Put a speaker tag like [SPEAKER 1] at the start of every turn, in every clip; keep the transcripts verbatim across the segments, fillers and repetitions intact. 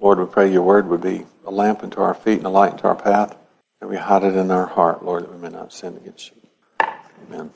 [SPEAKER 1] Lord, we pray your word would be a lamp unto our feet and a light unto our path, that we hide it in our heart, Lord, that we may not sin against you. Amen.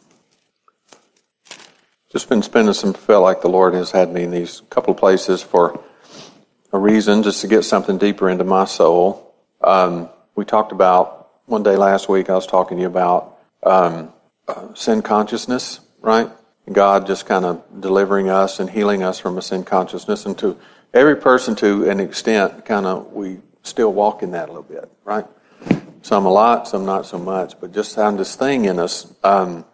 [SPEAKER 1] Just been spending some, felt like the Lord has had me in these couple of places for a reason, just to get something deeper into my soul. Um, we talked about, one day last week, I was talking to you about um, uh, sin consciousness, right? God just kind of delivering us and healing us from a sin consciousness. And to every person, to an extent, kind of, we still walk in that a little bit, right? Some a lot, some not so much, but just having this thing in us. Um,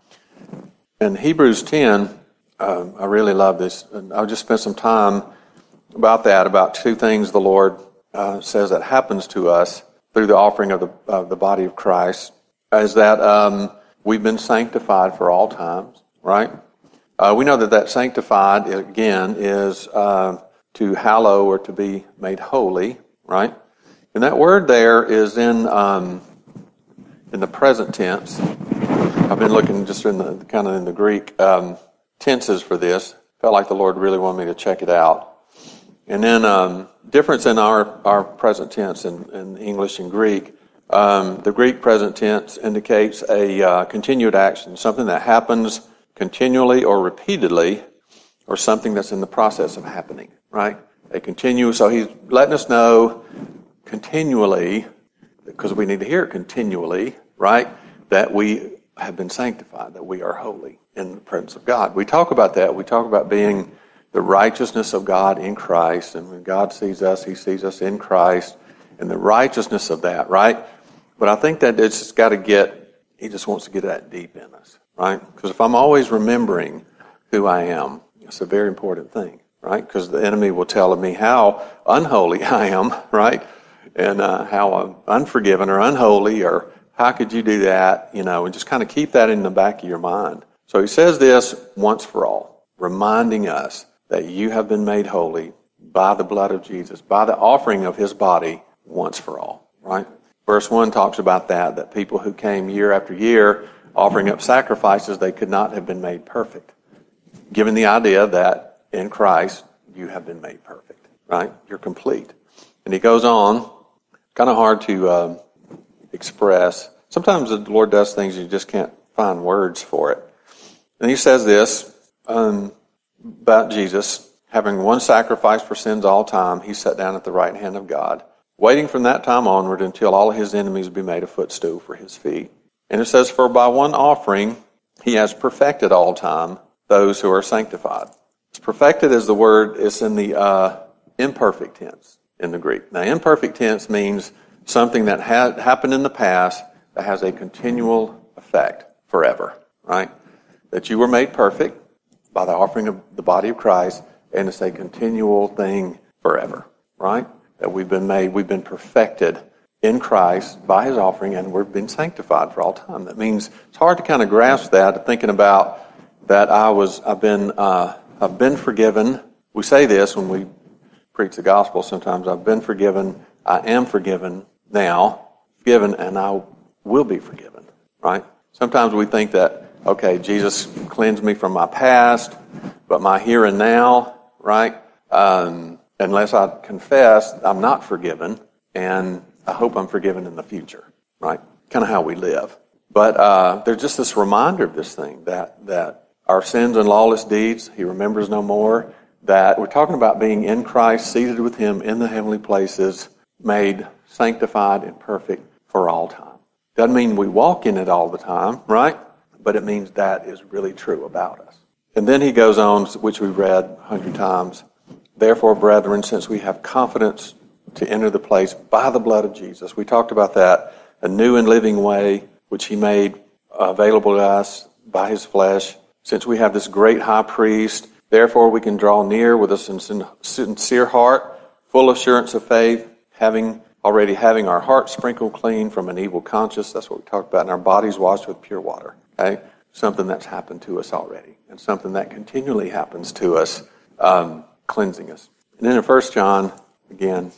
[SPEAKER 1] in Hebrews ten, um, I really love this. And I'll just spend some time about that, about two things the Lord uh, says that happens to us through the offering of the, of the body of Christ, is that um, we've been sanctified for all times, right? Uh, we know that that sanctified, again, is uh, to hallow or to be made holy, right? And that word there is in um, in the present tense. I've been looking just in the kind of in the Greek um, tenses for this. Felt like the Lord really wanted me to check it out. And then um, difference in our, our present tense in, in English and Greek. Um, the Greek present tense indicates a uh, continued action, something that happens continually or repeatedly, or something that's in the process of happening, right? A continue, so he's letting us know continually, because we need to hear it continually, right, that we have been sanctified, that we are holy in the presence of God. We talk about that. We talk about being the righteousness of God in Christ, and when God sees us, he sees us in Christ, and the righteousness of that, right? But I think that it's just got to get, he just wants to get that deep in us, right? Because if I'm always remembering who I am, it's a very important thing, right? Because the enemy will tell me how unholy I am, right? And uh, how I'm unforgiven or unholy, or how could you do that, you know, and just kind of keep that in the back of your mind. So he says this once for all, reminding us that you have been made holy by the blood of Jesus, by the offering of his body once for all, right? Verse one talks about that, that people who came year after year offering up sacrifices, they could not have been made perfect, given the idea that in Christ you have been made perfect, right? You're complete. And he goes on, kind of hard to uh, express. Sometimes the Lord does things you just can't find words for it. And he says this um, about Jesus, having one sacrifice for sins all time, he sat down at the right hand of God, waiting from that time onward until all of his enemies be made a footstool for his feet. And it says, for by one offering he has perfected all time those who are sanctified. It's perfected is the word, it's in the uh, imperfect tense in the Greek. Now, imperfect tense means something that had happened in the past that has a continual effect forever, right? That you were made perfect by the offering of the body of Christ, and it's a continual thing forever, right? That we've been made, we've been perfected in Christ by his offering, and we've been sanctified for all time. That means it's hard to kind of grasp that, thinking about that I was, I've been, uh, I've been forgiven. We say this when we preach the gospel sometimes, I've been forgiven, I am forgiven now, forgiven, and I will be forgiven, right? Sometimes we think that, okay, Jesus cleansed me from my past, but my here and now, right? Um, unless I confess, I'm not forgiven, and I hope I'm forgiven in the future, right? Kind of how we live. But uh, there's just this reminder of this thing, that that our sins and lawless deeds, he remembers no more, that we're talking about being in Christ, seated with him in the heavenly places, made sanctified and perfect for all time. Doesn't mean we walk in it all the time, right? But it means that is really true about us. And then he goes on, which we've read a hundred times, therefore, brethren, since we have confidence to enter the place by the blood of Jesus. We talked about that, a new and living way, which he made available to us by his flesh. Since we have this great high priest, therefore we can draw near with a sincere heart, full assurance of faith, having already having our hearts sprinkled clean from an evil conscience. That's what we talked about, and our bodies washed with pure water. Okay? Something that's happened to us already, and something that continually happens to us, um, cleansing us. And then in First John, again,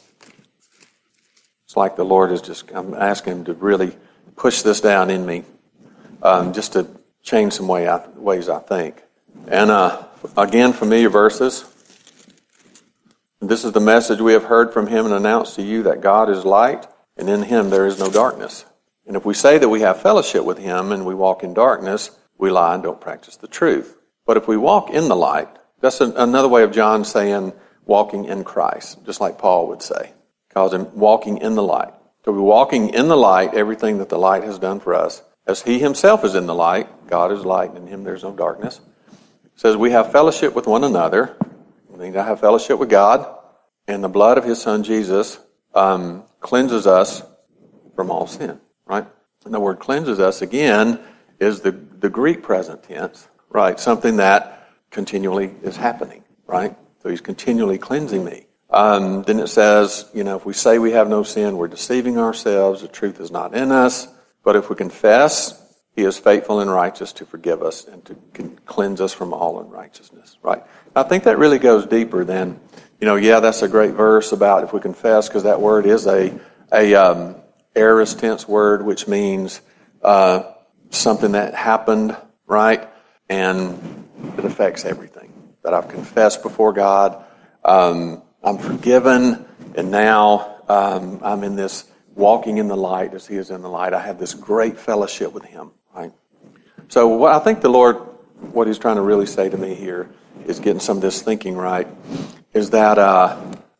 [SPEAKER 1] it's like the Lord is just, I'm asking him to really push this down in me, um, just to change some way I, ways I think. And uh, again, familiar verses. This is the message we have heard from him and announced to you, that God is light, and in him there is no darkness. And if we say that we have fellowship with him and we walk in darkness, we lie and don't practice the truth. But if we walk in the light, that's an, another way of John saying walking in Christ, just like Paul would say. Calls him walking in the light. So we're walking in the light, everything that the light has done for us. As he himself is in the light, God is light, and in him there's no darkness. It says we have fellowship with one another. We need to have fellowship with God, and the blood of his son Jesus um, cleanses us from all sin, right? And the word cleanses us, again, is the, the Greek present tense, right? Something that continually is happening, right? So he's continually cleansing me. Um, then it says, you know, if we say we have no sin, we're deceiving ourselves. The truth is not in us. But if we confess, he is faithful and righteous to forgive us and to cleanse us from all unrighteousness, right? I think that really goes deeper than, you know, yeah, that's a great verse about if we confess, because that word is a, a um, aorist tense word, which means uh, something that happened, right? And it affects everything. That I've confessed before God, um, I'm forgiven, and now um, I'm in this walking in the light as he is in the light. I have this great fellowship with him, right? So what I think the Lord, what he's trying to really say to me here is getting some of this thinking right, is that uh,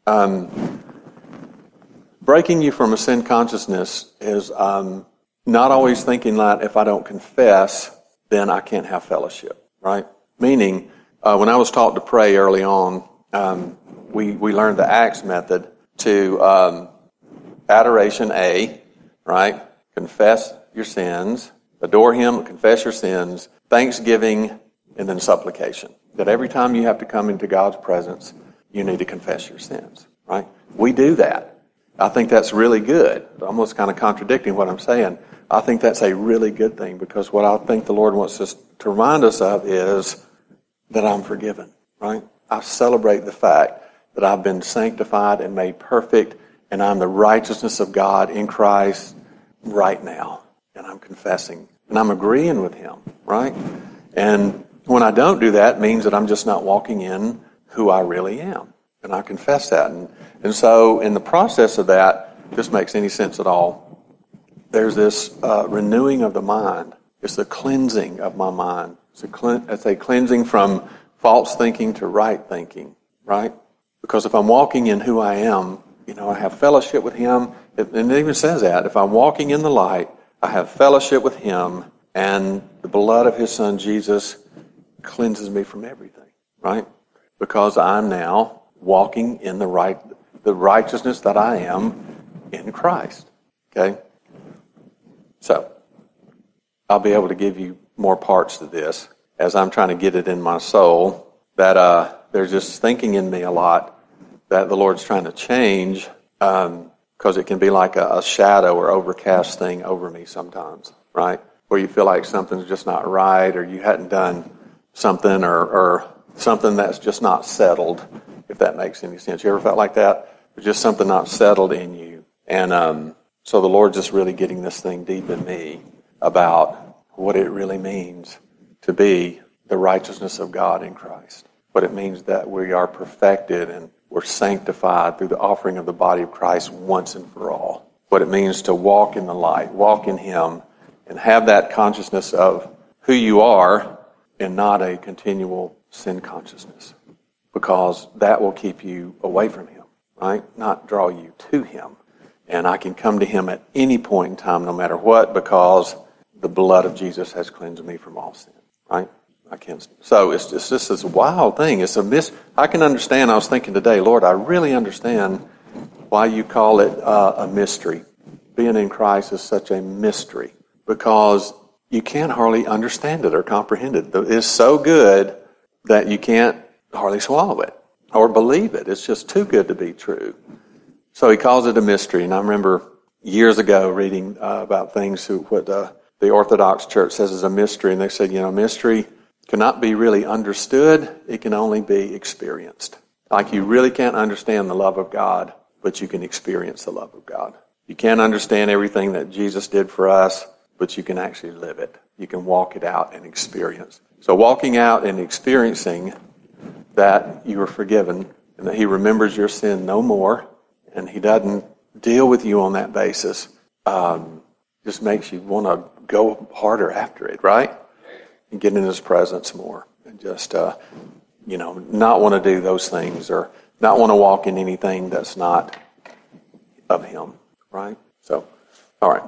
[SPEAKER 1] um, breaking you from a sin consciousness is um, not always thinking that if I don't confess, then I can't have fellowship, right? Meaning, uh, when I was taught to pray early on, um, we, we learned the ACTS method to um, adoration A, right? Confess your sins, adore him, confess your sins, thanksgiving, and then supplication. That every time you have to come into God's presence, you need to confess your sins, right? We do that. I think that's really good. Almost kind of contradicting what I'm saying. I think that's a really good thing, because what I think the Lord wants us to remind us of is that I'm forgiven, right? I celebrate the fact that I've been sanctified and made perfect, and I'm the righteousness of God in Christ right now. And I'm confessing, and I'm agreeing with him, right? And when I don't do that, it means that I'm just not walking in who I really am. And I confess that. And, and so in the process of that, if this makes any sense at all, there's this uh, renewing of the mind. It's the cleansing of my mind. It's a, cle- it's a cleansing from false thinking to right thinking, right? Because if I'm walking in who I am, you know, I have fellowship with him. And it even says that. If I'm walking in the light, I have fellowship with him, and the blood of his son Jesus cleanses me from everything, right? Because I'm now walking in the right, the righteousness that I am in Christ, okay? So, I'll be able to give you more parts to this as I'm trying to get it in my soul, that uh, there's just thinking in me a lot that the Lord's trying to change, um, because it can be like a, a shadow or overcast thing over me sometimes, right? Where you feel like something's just not right, or you hadn't done something, or, or something that's just not settled, if that makes any sense. You ever felt like that? There's just something not settled in you. And um, so the Lord's just really getting this thing deep in me about what it really means to be the righteousness of God in Christ. What it means that we are perfected and we're sanctified through the offering of the body of Christ once and for all. What it means to walk in the light, walk in him, and have that consciousness of who you are and not a continual sin consciousness. Because that will keep you away from him, right? Not draw you to him. And I can come to him at any point in time, no matter what, because the blood of Jesus has cleansed me from all sin, right? I can't. So it's, it's just this wild thing. It's a mis. I can understand. I was thinking today, Lord, I really understand why you call it uh, a mystery. Being in Christ is such a mystery, because you can't hardly understand it or comprehend it. It's so good that you can't hardly swallow it or believe it. It's just too good to be true. So he calls it a mystery. And I remember years ago reading uh, about things who, what uh, the Orthodox Church says is a mystery. And they said, you know, mystery cannot be really understood. It can only be experienced. Like you really can't understand the love of God, but you can experience the love of God. You can't understand everything that Jesus did for us, but you can actually live it. You can walk it out and experience. So walking out and experiencing that you are forgiven and that he remembers your sin no more, and he doesn't deal with you on that basis, um, just makes you want to go harder after it, right? And get in his presence more, and just, uh, you know, not want to do those things, or not want to walk in anything that's not of him, right? So, all right.